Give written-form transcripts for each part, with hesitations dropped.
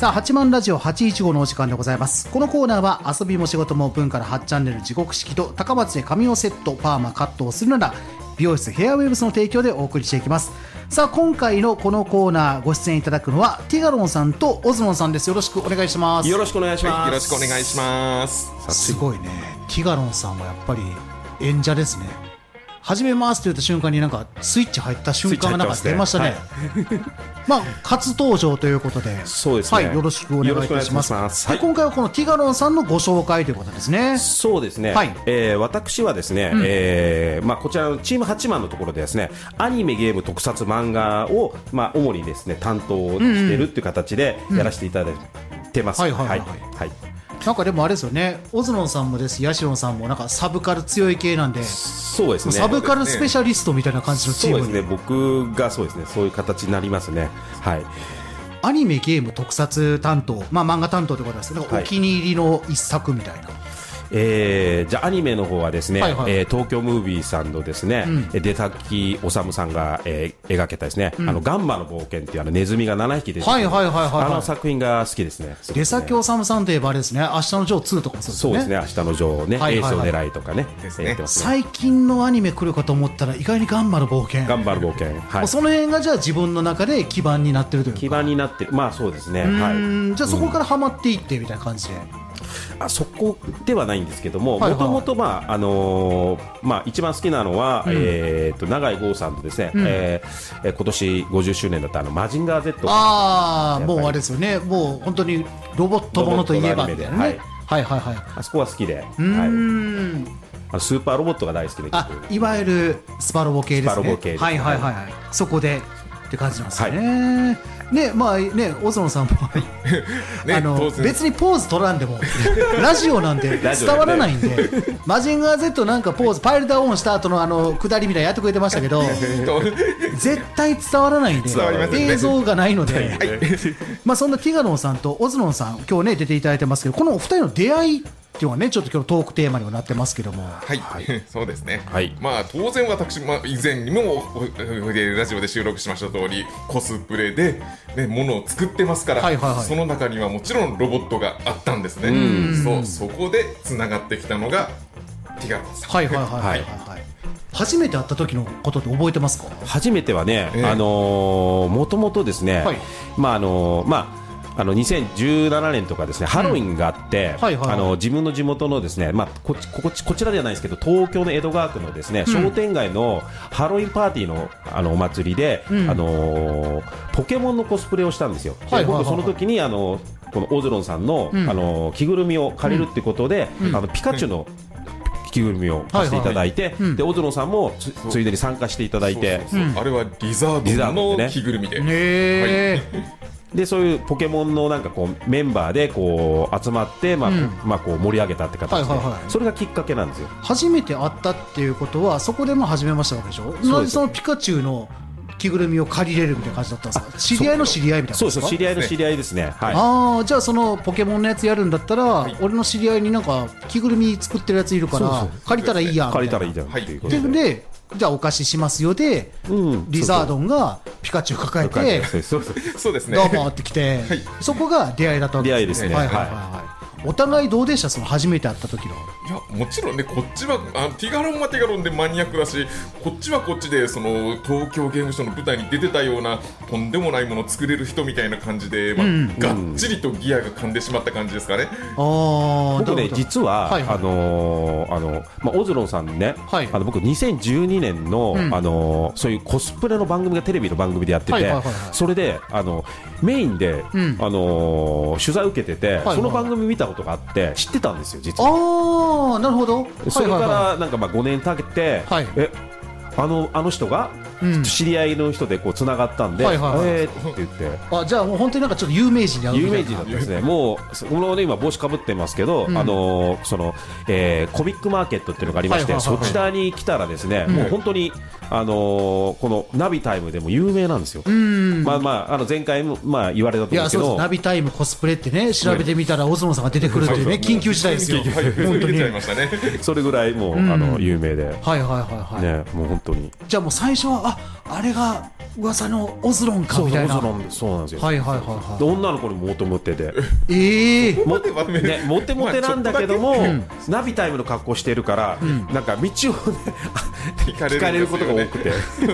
さあ8万ラジオ815のお時間でございます。このコーナーは遊びも仕事も文から8チャンネル地獄式と高松で髪をセットパーマカットをするなら美容室ヘアウェーブスの提供でお送りしていきます。さあ今回のこのコーナーご出演いただくのはティガロンさんとオズモンさんです。よろしくお願いします。 よろしくお願いします、 はい、よろしくお願いします。 すごいね、ティガロンさんはやっぱり演者ですね。始めますって言った瞬間になんかスイッチ入った瞬間がなんか出ましたね。まあ初登場ということで、 そうですね、 はい、よろしくお願いいたします。 はい、 今回はこのティガロンさんのご紹介ということですね。 そうですね、 はい、 私はですね、こちらのチーム8万のところでですね、アニメゲーム特撮漫画を、主にですね担当しているっていう形でやらせていただいてます。 なんかでもあれですよね、オズノンさんもですヤシロンさんもなんかサブカル強い系なんで、 そうですね、 サブカルスペシャリストみたいな感じのチームに。 そうですね、僕がそうですね、そういう形になりますね。はい、 アニメゲーム特撮担当、漫画担当ということですけど、お気に入りの一作みたいな。 じゃあアニメの方はですね、東京ムービーさんのですね、出崎治さんが、描けたですね、ガンマの冒険っていうネズミが7匹出てくる、あの作品が好きですね。 出崎治さんといえばあれですね、明日のジョー2とかもそうですね。 そうですね、明日のジョーね、エースを狙いとかね、 最近のアニメ来るかと思ったら意外にガンマの冒険、その辺がじゃあ自分の中で基盤になってるというか。 基盤になってる、そうですね。 じゃあそこからハマっていってみたいな感じで。 そこではないんですけども、もともと一番好きなのは、永井豪さんとですね、今年50周年だったマジンガー Z。 もうあれですよね、もう本当にロボットものといえばみたいなね。 あそこは好きで、スーパーロボットが大好きで、 いわゆるスパロボ系ですね。そこでって感じなんですよね。オズノさんも別にポーズ取らんでもラジオなんで伝わらないんで、マジンガー Z なんかポーズパイルダウンした後の下りみたいなやってくれてましたけど絶対伝わらないんで、映像がないのでそんなティガロンさんとオズノさん今日ね出ていただいてますけど、このお二人の出会いっていうのはね、ちょっと今日トークテーマにもなってますけども。 そうですね。当然私、以前にもラジオで収録しました通り、コスプレでものを作ってますから、その中にはもちろんロボットがあったんですね。そこでつながってきたのがティガロンさん。 初めて会った時のことって覚えてますか？ 初めてはね、もともとですね、2017年とかですね、ハロウィンがあって、自分の地元のですね、こちらではないですけど、東京の江戸川区のですね、商店街のハロウィンパーティーのお祭りで、ポケモンのコスプレをしたんですよ。僕その時にこのオズロンさんの着ぐるみを借りるってことで、ピカチュウの着ぐるみを貸していただいて、でオズロンさんもついでに参加していただいて、 あれはリザードの着ぐるみで、 でそういうポケモンのなんかこうメンバーでこう集まって、こう盛り上げたって形で、それがきっかけなんですよ。 初めて会ったっていうことはそこでも始めましたわけでしょ。なんでそのピカチュウの着ぐるみを借りれるみたいな感じだったんですか？知り合いの知り合いみたいな。 そうです、知り合いの知り合いですね。 じゃあそのポケモンのやつやるんだったら、俺の知り合いになんか着ぐるみ作ってるやついるから借りたらいいやんっていうことで、じゃあお貸ししますよで、リザードンがピカチュウ抱えてそうですね、 どうもって来て、そこが出会いだったわけですね。お互いどうでした？その初めて会った時の。 いや、もちろんね、こっちはティガロンはティガロンでマニアックだし、こっちはこっちでその東京ゲームショウの舞台に出てたようなとんでもないものを作れる人みたいな感じで、がっちりとギアが噛んでしまった感じですかね。 僕ね、実はオズロンさんね、僕2012年のそういうコスプレの番組がテレビの番組でやってて、それでメインで取材を受けてて、その番組見たことがあって知ってたんですよ、実は。 なるほど。 それからなんか5年かけて、あの人が知り合いの人でこうつながったんで、って言って、 じゃあもう本当になんかちょっと有名人に会うみたいな。 有名人だったんですね。もう今帽子かぶってますけど、コミックマーケットっていうのがありまして、そちらに来たらですね、もう本当にこのナビタイムでも有名なんですよ。前回も言われたと思うんですけど、 ナビタイムコスプレってね、調べてみたらオズモンさんが出てくるっていうね、緊急事態ですよ。 本当にそれぐらいもう有名で、もう本当に。 じゃあもう最初はあれが噂のオズロンかみたいな。 そうなんですよ。 はいはいはいはい。 女の子にも求めててモテモテなんだけども、ナビタイムの格好してるから、なんか道をね聞かれることが多くて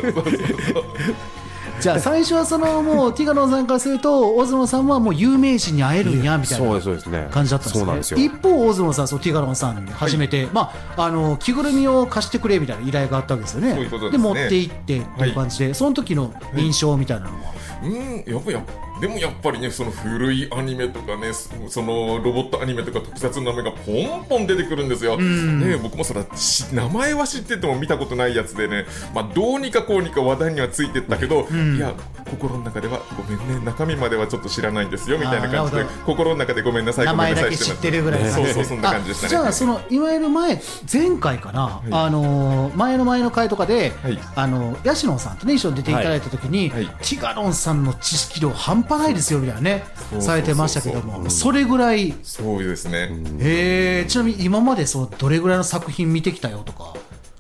じゃあ最初はもうティガロンさんからするとオズロンさんはもう有名人に会えるんやみたいな感じだったんですね。一方オズロンさんティガロンさんに初めて、着ぐるみを貸してくれみたいな依頼があったわけですよね。 そういうことですね。 で持って行ってっていう感じで、その時の印象みたいなのは、 でもやっぱりね、その古いアニメとかね、そのロボットアニメとか特撮の名前がポンポン出てくるんですよ。ね、僕も名前は知ってても見たことないやつでね、どうにかこうにか話題にはついてったけど、いや心の中ではごめんね、中身まではちょっと知らないんですよみたいな感じで、心の中でごめんなさい名前だけ知ってるぐらい、 そうそんな感じでしたね。 じゃあいわゆる前回かな、前の回とかで、ヤシノンさんとね一緒に出ていただいた時に、ティガロンさんの知識量半端ないですよみたいなねされてましたけども、それぐらい。 そうですね。 ちなみに今までどれぐらいの作品見てきたよとか。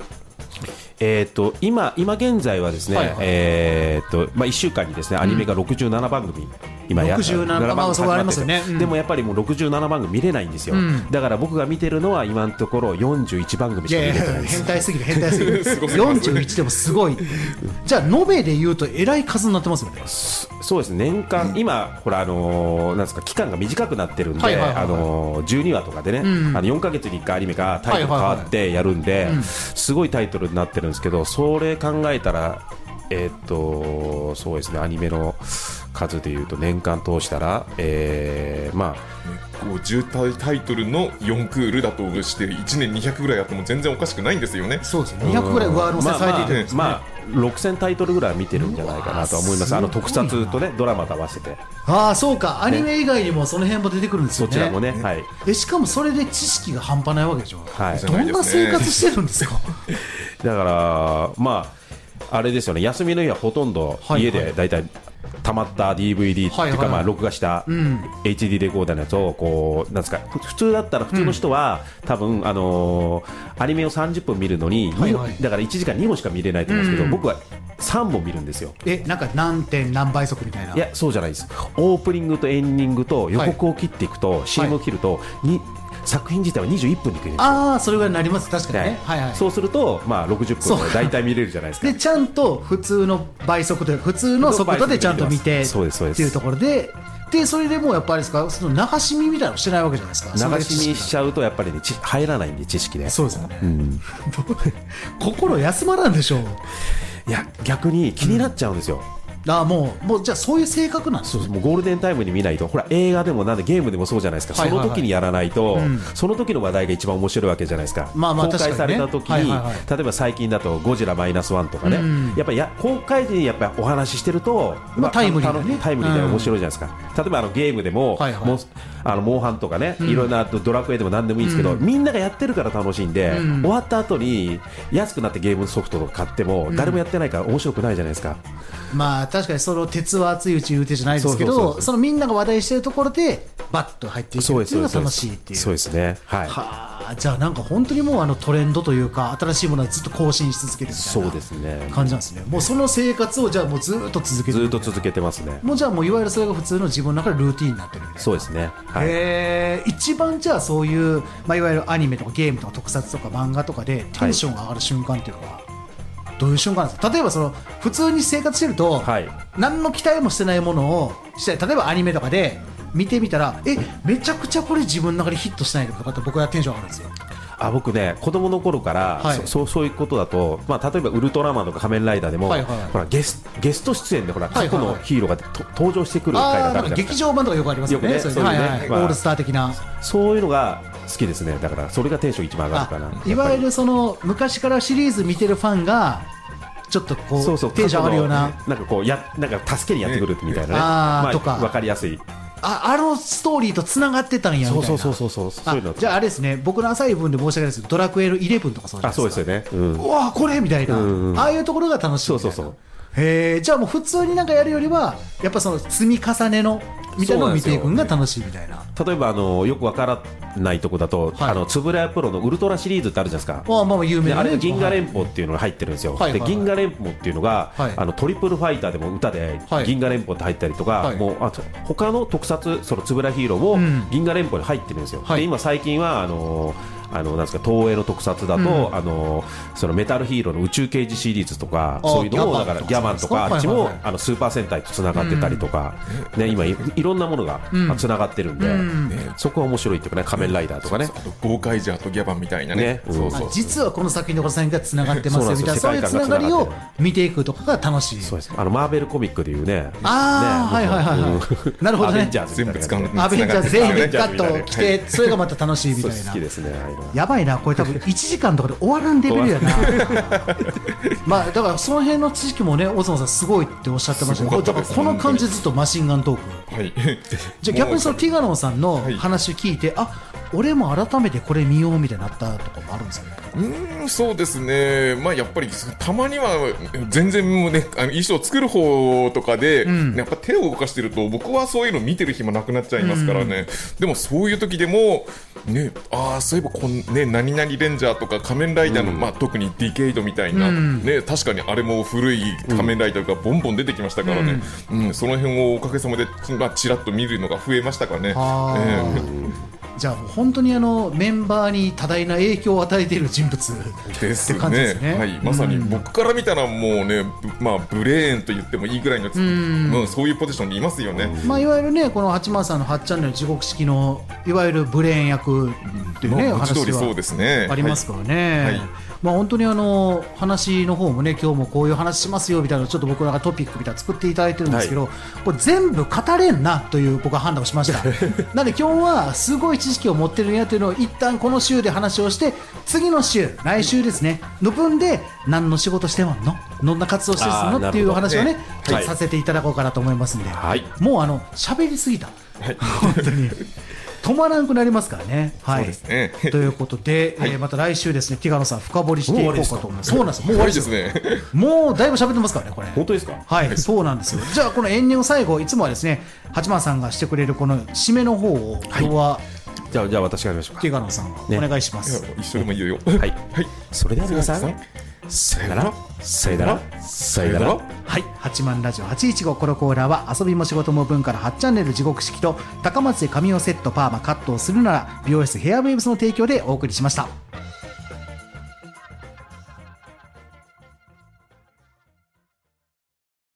今現在はですね、1週間にですねアニメが67番組、今や 67番組ありますよね。 でもやっぱりもう67番組見れないんですよ。だから僕が見てるのは今のところ41番組しか見れてないです。 変態すぎる41でもすごい。じゃあ延べで言うとえらい数になってますよね。 そうですね。年間今ほらなんですか、期間が短くなってるんで、12話とかでね、4ヶ月に1回アニメがタイトル変わってやるんで、すごいタイトルになってるんですけど、それ考えたらそうですね、アニメの数でいうと年間通したら 50タイトルの4クールだとして1年200ぐらいあっても全然おかしくないんですよね。 そうですね、200ぐらい上乗せされていてるんですね。 6000タイトルぐらい見てるんじゃないかなとは思います。特撮とねドラマと合わせて。 そうか、アニメ以外にもその辺も出てくるんですよね。 そちらもね、はい。 しかもそれで知識が半端ないわけでしょ。どんな生活してるんですか。 だからあれですよね、休みの日はほとんど家でだいたい溜まった DVD っていうか、録画した HD レコーダーのやつをなんですか、普通だったら普通の人は多分アニメを30分見るのにだから1時間2本しか見れないと思うんですけど、僕は3本見るんですよ。 なんか何倍速みたいな。 いやそうじゃないです。オープニングとエンディングと予告を切っていくと、CM を切ると作品自体は21分にくるんですよ。 それぐらいになります。確かにね。 そうすると60分で大体見れるじゃないですか。 でちゃんと普通の倍速というか普通の速度でちゃんと見てっていうところで、それでもうやっぱりですか、その流し見みたいなのしてないわけじゃないですか。 流し見しちゃうとやっぱりね入らないんで、知識で。 そうですよね。心休まらんでしょう。 いや逆に気になっちゃうんですよ。 もうじゃあそういう性格なんですね。 もうゴールデンタイムに見ないと、ほら映画でもゲームでもそうじゃないですか、その時にやらないと、その時の話題が一番面白いわけじゃないですか。公開された時に、例えば最近だとゴジラ-1とかね、やっぱり公開時にやっぱお話ししてると、 タイムリーで面白いじゃないですか。例えばゲームでも、モンハンとかね、いろんなドラクエでも何でもいいんですけど、みんながやってるから楽しいんで、終わった後に安くなってゲームソフトとか買っても誰もやってないから面白くないじゃないですか。 確かにその鉄は熱いうち言うてじゃないですけど、そのみんなが話題してるところでバッと入っていくっていうのが楽しいっていう。 そうですね。 じゃあなんか本当にもうトレンドというか新しいものはずっと更新し続けてるみたいな感じなんですね。もうその生活をじゃあもうずっと続けてる。 ずっと続けてますね。 もうじゃあもういわゆるそれが普通の自分の中でルーティーンになってるみたいな。 そうですね。 一番じゃあそういう、いわゆるアニメとかゲームとか特撮とか漫画とかでテンションが上がる瞬間っていうのはどういう瞬間なんですか。例えば普通に生活してると、何の期待もしてないものを例えばアニメとかで見てみたらめちゃくちゃこれ自分の中でヒットしないのかって僕はテンション上がるんですよ。 僕ね、子供の頃から、そういうことだと、例えばウルトラマンとか仮面ライダーでも、ほらゲスト出演でほら過去のヒーローが登場してくる回があるじゃないですか。 劇場版とかよくありますよね。オールスター的なそういうのが好きですね。だからそれがテンション一番上がるかな。 いわゆる昔からシリーズ見てるファンがちょっとテンション上がるような、 なんか助けにやってくるみたいなね、とか分かりやすい。 ストーリーとつながってたんやみたいな。 そうじゃああれですね、僕の浅い分で申し訳ないですけど、ドラクエの11とかそうじゃないですか。 そうですよね。 うわこれみたいな、ああいうところが楽しいみたいな。じゃあもう普通にやるよりはやっぱその積み重ねのみたいなのを見ていくのが楽しいみたいな。 例えばよくわからないとこだと、つぶらやプロのウルトラシリーズってあるじゃないですか。 有名な、 あれ銀河連邦っていうのが入ってるんですよ。で銀河連邦っていうのが、トリプルファイターでも歌で銀河連邦って入ったりとか、もう他の特撮そのつぶらヒーローも銀河連邦に入ってるんですよ。で今最近はなんですか、東映の特撮だと、そのメタルヒーローの宇宙刑事シリーズとか、そういうのをだからギャバンとかあっちもスーパー戦隊とつながってたりとか、ね、今いろんなものがつながってるんで、そこは面白いっていうかね、仮面ライダーとかね、 ゴーカイジャーとギャバンみたいなね、 実はこの作品とこの作品がつながってますよみたいな、そういうつながりを見ていくとかが楽しい。 そうです。マーベルコミックでいうね、 なるほどね、 全部使う、 アベンジャーズ全員でガッと来て、それがまた楽しいみたいな。 好きですね。 やばいな、これ多分1時間とかで終わらんレベルやな。まあだからその辺の知識もね、大園さんすごいっておっしゃってましたけど、だからこの感じずっとマシンガントーク。じゃあ逆にそのティガノンさんの話を聞いて、俺も改めてこれ見ようみたいになったとかもあるんですよね。 そうですね、まあ、やっぱりたまには全然もう、ね、衣装作る方とかで、やっぱ手を動かしてると僕はそういうの見てる暇なくなっちゃいますからね、でもそういう時でも、ね、そういえば何々レンジャーとか仮面ライダーの、特にディケイドみたいな、ね、確かにあれも古い仮面ライダーがボンボン出てきましたからね、その辺をおかげさまで、ちらっと見るのが増えましたかね。 じゃあ本当にメンバーに多大な影響を与えている人物って感じですね。 まさに僕から見たらもうね、ブレーンと言ってもいいぐらいの、そういうポジションにいますよね。 いわゆるね、この八幡さんの8チャンネル地獄式のいわゆるブレーン役っていうね、話はありますからね。本当に話の方もね、今日もこういう話しますよみたいなちょっと僕らがトピックみたいな作っていただいてるんですけど、これ全部語れんなという僕は判断をしました。なので今日はすごい知識を持ってるんやというのを一旦この週で話をして、次の週、来週ですねの分で何の仕事してもんの、どんな活動してるのっていう話をね、させていただこうかなと思いますんで、もう喋りすぎた、本当に止まらなくなりますからね。そうですね。ということで、また来週ですね、ティガノさん深掘りしていこうかと思います。そうなんですよ。もう終わりですね。もうだいぶ喋ってますからね、これ。 本当ですか？ はい、そうなんですよ。じゃあこのエンディング最後、いつもはですね、八幡さんがしてくれるこの締めの方を今日は、 じゃあ私がやりましょうか。 ティガノさんお願いします。 一緒でもいいよ。 はい。それでは皆さん、さよなら、さよなら、さよなら。 はい、八幡ラジオ815、このコーナーは遊びも仕事も文化の8チャンネル地獄式と高松で髪をセットパーマカットをするなら美容室ヘアウェーブスの提供でお送りしました。